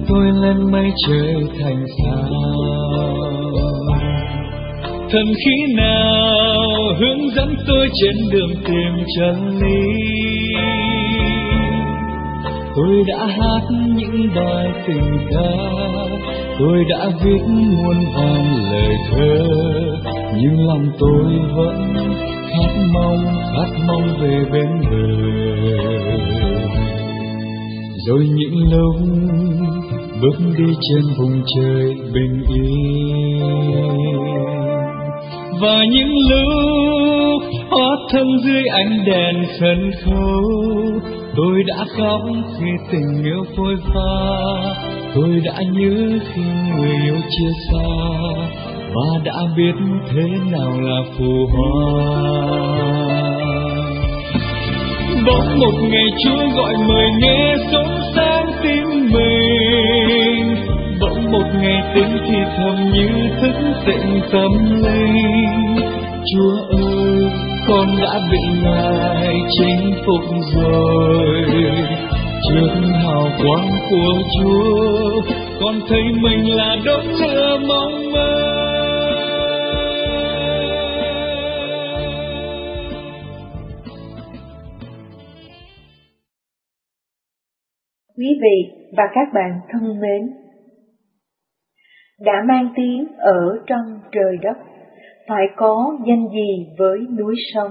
tôi lên mây trời thành sao. Thần khí nào hướng dẫn tôi trên đường tìm chân lý. Tôi đã hát những bài tình ca, tôi đã viết muôn vàn lời thơ, nhưng lòng tôi vẫn khát mong về bên bờ. Rồi những lúc bước đi trên vùng trời bình yên, và những lúc hóa thân dưới ánh đèn sân khấu, tôi đã khóc khi tình yêu phôi pha, tôi đã nhớ khi người yêu chia xa, và đã biết thế nào là phù hoa. Bỗng một ngày Chúa gọi mời nghe sống sáng tim mình, bỗng một ngày tiếng thì thầm như thức tỉnh tâm linh. Chúa ơi, con đã bị Ngài chinh phục rồi. Trước hào quang của Chúa, con thấy mình là đốm lửa mong mơ. Quý vị và các bạn thân mến, đã mang tiếng ở trong trời đất, phải có danh gì với núi sông.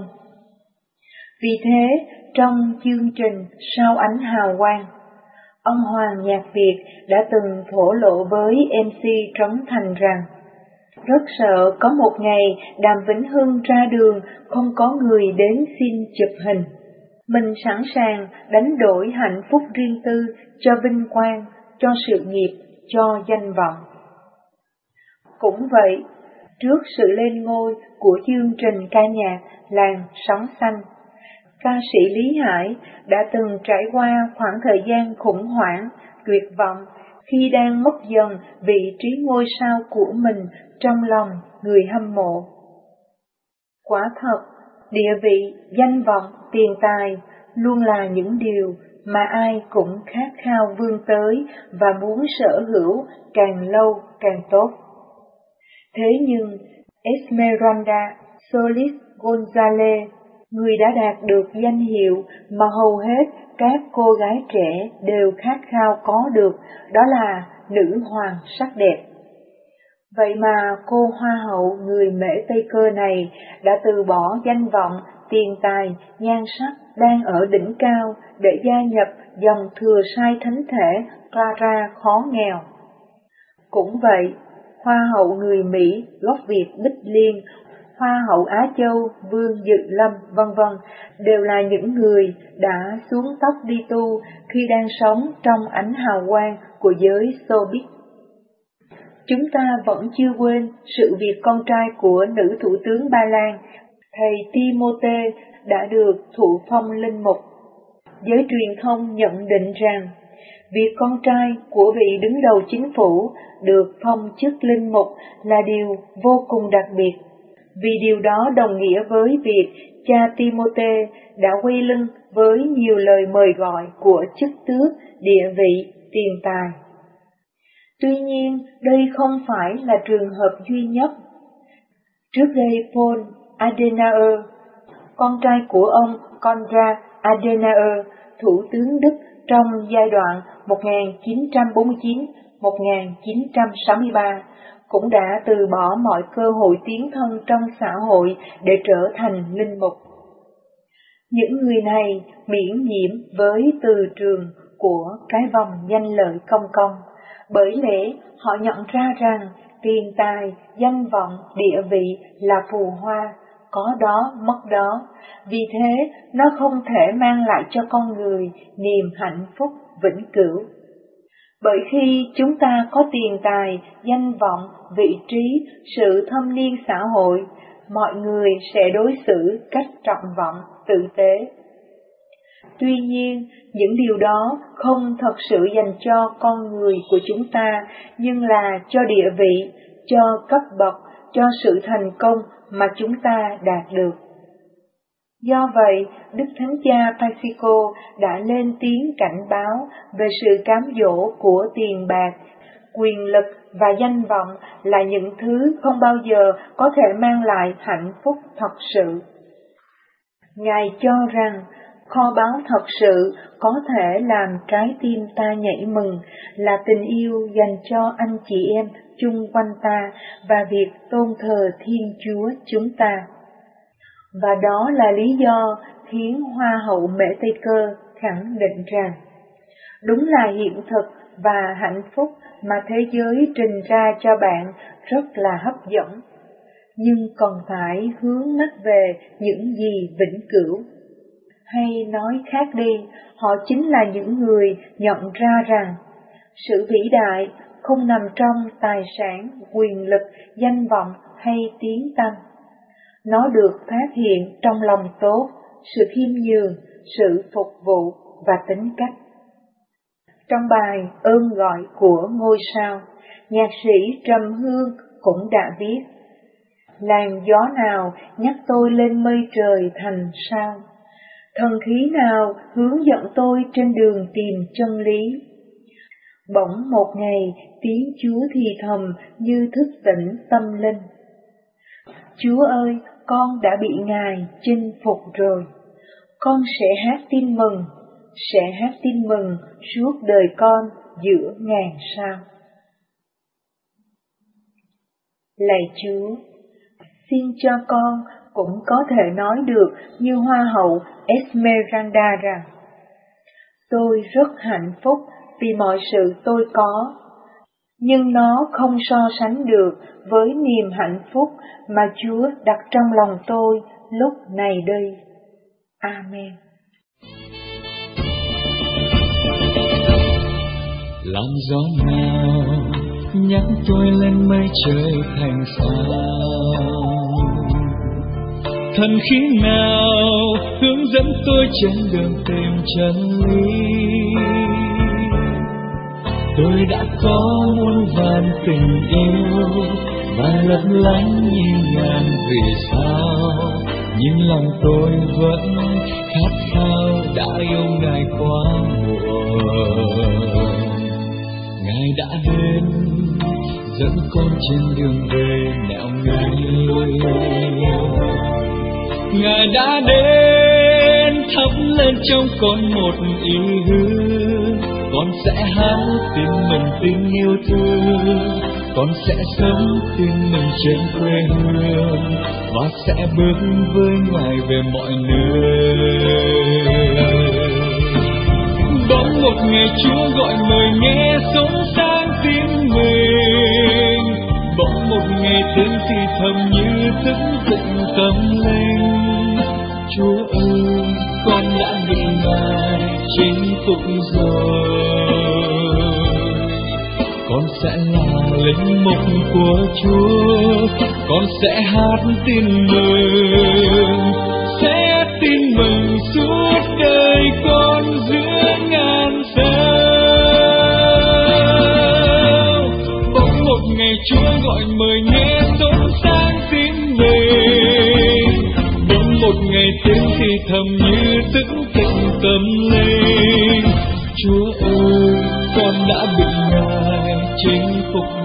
Vì thế, trong chương trình Sao Ánh Hào Quang, ông Hoàng Nhạc Việt đã từng thổ lộ với MC Trấn Thành rằng rất sợ có một ngày Đàm Vĩnh Hưng ra đường không có người đến xin chụp hình. Mình sẵn sàng đánh đổi hạnh phúc riêng tư cho vinh quang, cho sự nghiệp, cho danh vọng. Cũng vậy, trước sự lên ngôi của chương trình ca nhạc Làn Sóng Xanh, ca sĩ Lý Hải đã từng trải qua khoảng thời gian khủng hoảng, tuyệt vọng khi đang mất dần vị trí ngôi sao của mình trong lòng người hâm mộ. Quả thật, địa vị, danh vọng, tiền tài luôn là những điều mà ai cũng khát khao vươn tới và muốn sở hữu càng lâu càng tốt. Thế nhưng Esmeralda Solis González, người đã đạt được danh hiệu mà hầu hết các cô gái trẻ đều khát khao có được, đó là nữ hoàng sắc đẹp. Vậy mà cô hoa hậu người Mễ Tây Cơ này đã từ bỏ danh vọng, tiền tài, nhan sắc đang ở đỉnh cao để gia nhập dòng thừa sai thánh thể Clara khó nghèo. Cũng vậy, hoa hậu người Mỹ gốc Việt Bích Liên, hoa hậu Á Châu Vương Dự Lâm, vân vân, đều là những người đã xuống tóc đi tu khi đang sống trong ánh hào quang của giới showbiz. Chúng ta vẫn chưa quên sự việc con trai của nữ thủ tướng Ba Lan, thầy Timothée, đã được thụ phong linh mục. Giới truyền thông nhận định rằng, việc con trai của vị đứng đầu chính phủ được phong chức linh mục là điều vô cùng đặc biệt, vì điều đó đồng nghĩa với việc cha Timothée đã quay lưng với nhiều lời mời gọi của chức tước, địa vị, tiền tài. Tuy nhiên, đây không phải là trường hợp duy nhất. Trước đây Paul Adenauer, con trai của ông Konrad Adenauer, thủ tướng Đức trong giai đoạn 1949-1963, cũng đã từ bỏ mọi cơ hội tiến thân trong xã hội để trở thành linh mục. Những người này miễn nhiễm với từ trường của cái vòng danh lợi công công, bởi lẽ họ nhận ra rằng tiền tài, danh vọng, địa vị là phù hoa, có đó mất đó, vì thế nó không thể mang lại cho con người niềm hạnh phúc vĩnh cửu. Bởi khi chúng ta có tiền tài, danh vọng, vị trí, sự thâm niên xã hội, mọi người sẽ đối xử cách trọng vọng, tử tế. Tuy nhiên, những điều đó không thật sự dành cho con người của chúng ta, nhưng là cho địa vị, cho cấp bậc, cho sự thành công mà chúng ta đạt được. Do vậy, Đức Thánh Cha Pacifico đã lên tiếng cảnh báo về sự cám dỗ của tiền bạc, quyền lực và danh vọng là những thứ không bao giờ có thể mang lại hạnh phúc thật sự. Ngài cho rằng kho báu thật sự có thể làm trái tim ta nhảy mừng là tình yêu dành cho anh chị em chung quanh ta và việc tôn thờ Thiên Chúa chúng ta. Và đó là lý do khiến Hoa hậu Mễ Tây Cơ khẳng định rằng, đúng là hiện thực và hạnh phúc mà thế giới trình ra cho bạn rất là hấp dẫn, nhưng còn phải hướng mắt về những gì vĩnh cửu. Hay nói khác đi, họ chính là những người nhận ra rằng sự vĩ đại không nằm trong tài sản, quyền lực, danh vọng hay tiếng tăm. Nó được phát hiện trong lòng tốt, sự khiêm nhường, sự phục vụ và tính cách. Trong bài Ơn gọi của ngôi sao, nhạc sĩ Trầm Hương cũng đã viết: làn gió nào nhắc tôi lên mây trời thành sao? Thần khí nào hướng dẫn tôi trên đường tìm chân lý? Bỗng một ngày tiếng Chúa thì thầm như thức tỉnh tâm linh. Chúa ơi, con đã bị Ngài chinh phục rồi. Con sẽ hát tin mừng suốt đời con giữa ngàn sao. Lạy Chúa, xin cho con cũng có thể nói được như Hoa hậu Esmeralda rằng: tôi rất hạnh phúc vì mọi sự tôi có, nhưng nó không so sánh được với niềm hạnh phúc mà Chúa đặt trong lòng tôi lúc này đây. Amen. Làn gió nào nhắc tôi lên mây trời thành sao? Thần khí nào hướng dẫn tôi trên đường tìm chân lý? Tôi đã có muôn vàn tình yêu và lấp lánh như ngàn vì sao, nhưng lòng tôi vẫn khát khao đã yêu Ngài quá muộn. Ngài đã đến dẫn con trên đường về nẻo ngay. Ngài đã đến thắp lên trong con một ý hứa, con sẽ hát tin mừng tình yêu thương, con sẽ sống tin mừng trên quê hương và sẽ bước với Ngài về mọi nơi. Bỗng một ngày Chúa gọi mời nghe sống sáng tiếng mình, bỗng một ngày tiếng thì thầm như thức tỉnh tâm linh. Chúa ơi, con đã bị Ngài chinh phục rồi. Con sẽ là linh mục của Chúa, con sẽ hát tin mừng suốt đời con giữa ngàn sao. Bỗng một ngày Chúa gọi mời nghe sống sáng tiếng mình, bỗng một ngày tiếng thì thầm như thức tỉnh tâm linh. Chúa ơi, con đã bị Ngài chinh phục